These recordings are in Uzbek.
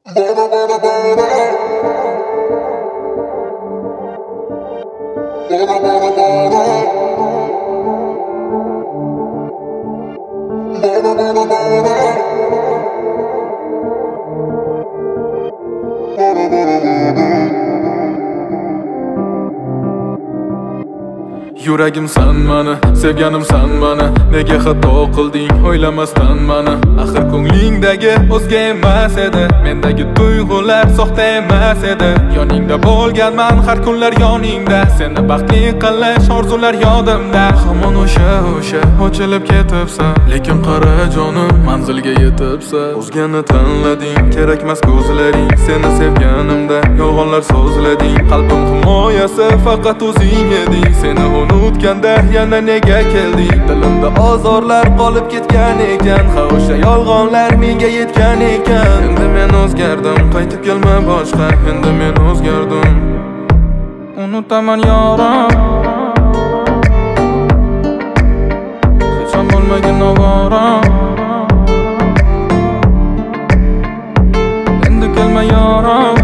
Yuragim san mani, sevganim san mani. Nega xato qilding o'ylamasdan mani? Axir ko'nglingdagi o'zga emas edi, mendagi tuyg'ular soxta emas edi. Yoningda bo'lganman har kunlar yoningda, seni baxtli qilish orzular yodimda. Hamon o'sha ochilib ketibsan, lekin qara jonim manzilga yetibsan. O'zgani tanlading, kerakmas ko'zlaring, seni sevganimda yolg'onlar so'zlading. Qalbim himoyasi faqat o'zing eding, seni unutganda yana nega kelding? Dilimda ozorlar qolib ketgan ekan, ha o'sha yolg'onlar menga yetgan ekan. Endi men o'zgardim, qaytib kelma boshqa, endi men o'zgardim. Unutaman yorim, hech ham bo'lmagan ovoram. Endi kelma yorim,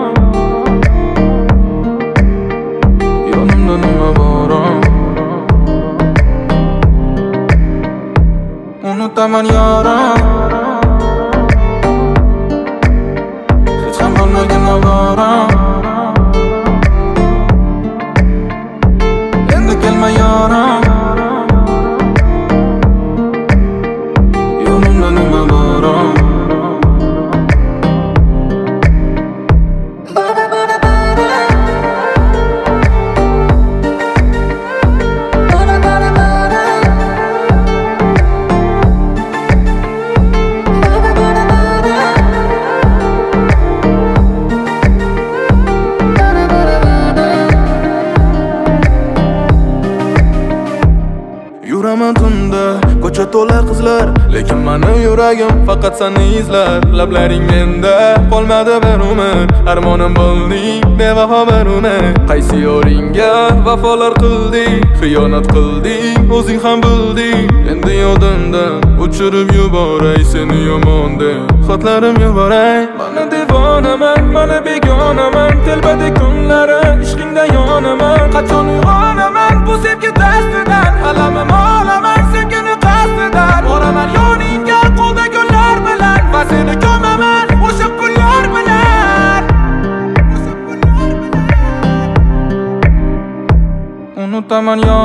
yonimda nima bor? Unutaman yorim, hech ham bo'lmagan ovoram. Endi kelma yorim, yonimda nima bor? Yuraman tunda, ko'cha to'la qizlar, lekin meni yuragim faqat seni izlar. Lablaring menda qolmadi bir umr, armonim bo'lding, bevafo bir umr. Qaysi yoringga vafolar qilding, xiyonat qilding, o'zing ham bilding. Endi yodimdan o'chirib yuboray seni yomon deb, xatlarim yuboray. Mana devonaman, mana begonaman, telbadek kunlari ishqingda yonaman. Qachon uyg'onaman bu sevgi dastidan, alamim olaman sevgini qasdidan. Boraman yoningga qo'lda gullar bilan, va seni ko'maman o'sha pullar bilan. Unutaman